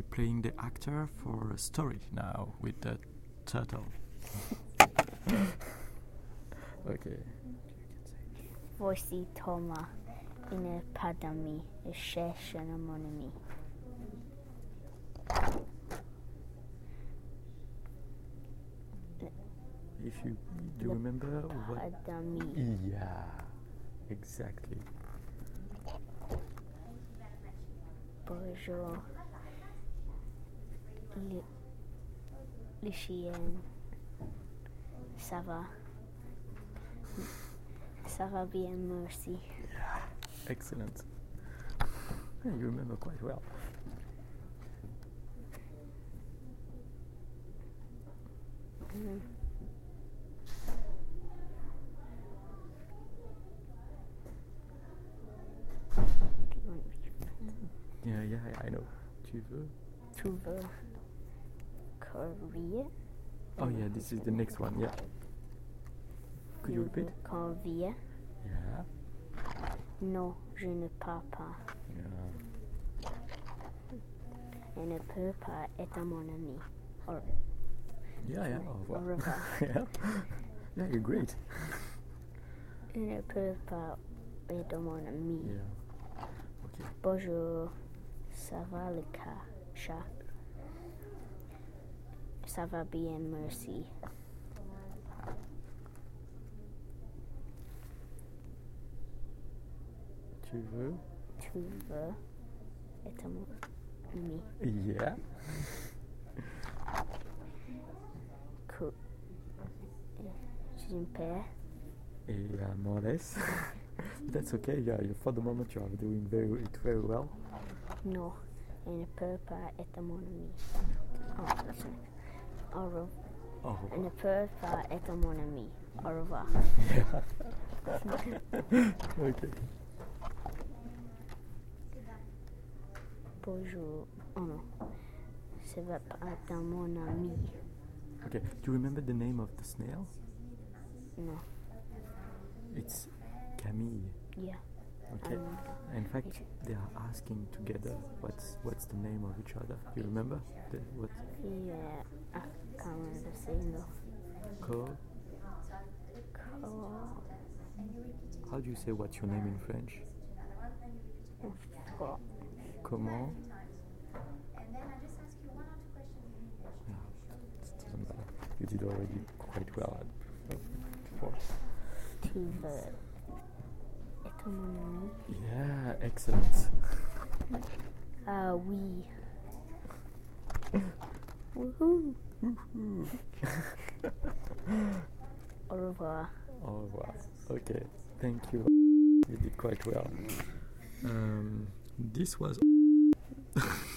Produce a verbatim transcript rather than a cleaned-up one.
playing the actor for a story now with the turtle. Okay. Voici Thomas in pas d'amis et cherche un mon ami. If you do you remember what? Pas d'amis. Yeah, exactly. Bonjour. Le, le chien. Ça va. Ça va bien, merci. Yeah, excellent. Yeah, you remember quite well. Mm. Yeah, yeah, yeah, I know. Tu veux? Tu veux courir? Oh yeah, this is the next one. Yeah. Could you repeat? Courir? Yeah. Non, je ne peux pas. Yeah. Elle ne peut pas être mon ami. Or, Yeah, yeah. Au revoir. Au revoir. Yeah. Yeah, you're great. Elle ne peut pas être mon ami. Yeah. Okay. Bonjour, ça va le cas, chat? Ça va bien, merci. Tu veux? Tu veux être mon ami? Yeah. Cool. Tu me paies? Yeah, more or less. That's okay. Yeah, you, for the moment you are doing very it very well. Non, elle ne peut pas être mon ami. Oh, that's it. Au revoir. Au Elle revoir. ne peut pas être mon ami. Au revoir. Yeah. Okay. Bonjour. Oh non. Ça va pas être mon ami. Okay. Do you remember the name of the snail? Non. It's Camille. Yeah. Okay. Um, In fact, they are asking together what's what's the name of each other. Do you remember? The, what? Yeah. I can't remember saying though. Co? Co- How do you say what's your name in French? co- Comment? Yeah, it doesn't matter. You did already quite well at, before. Tu veux être mon ami? Yeah, excellent. Ah oui. Woohoo. Au revoir. Au revoir. Okay, thank you. You did quite well. Um, this was